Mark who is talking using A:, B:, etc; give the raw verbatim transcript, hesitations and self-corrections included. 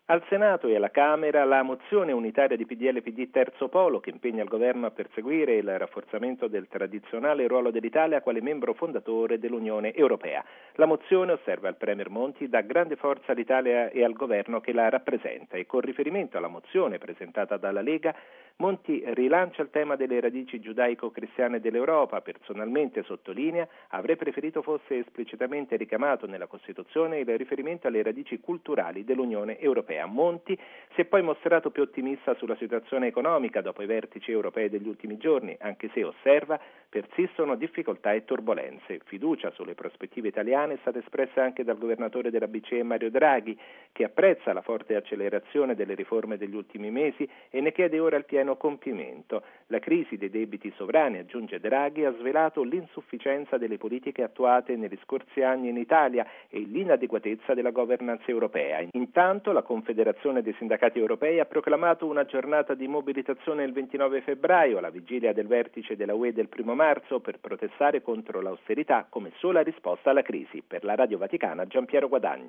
A: Al Senato e alla Camera la mozione unitaria di P D L P D Terzo Polo che impegna il governo a perseguire il rafforzamento del tradizionale ruolo dell'Italia quale membro fondatore dell'Unione Europea. La mozione, osserva il Premier Monti, dà grande forza all'Italia e al governo che la rappresenta e con riferimento alla mozione presentata dalla Lega Monti rilancia il tema delle radici giudaico-cristiane dell'Europa. Personalmente, sottolinea, avrei preferito fosse esplicitamente ricamato nella Costituzione il riferimento alle radici culturali dell'Unione Europea. Monti si è poi mostrato più ottimista sulla situazione economica dopo i vertici europei degli ultimi giorni, anche se, osserva, persistono difficoltà e turbolenze. Fiducia sulle prospettive italiane è stata espressa anche dal governatore della B C E Mario Draghi, che apprezza la forte accelerazione delle riforme degli ultimi mesi e ne chiede ora il pieno compimento. La crisi dei debiti sovrani, aggiunge Draghi, ha svelato l'insufficienza delle politiche attuate negli scorsi anni in Italia e l'inadeguatezza della governance europea. Intanto la Confederazione dei Sindacati Europei ha proclamato una giornata di mobilitazione il ventinove febbraio, alla vigilia del vertice della U E del primo marzo, per protestare contro l'austerità come sola risposta alla crisi. Per la Radio Vaticana, Giampiero Guadagni.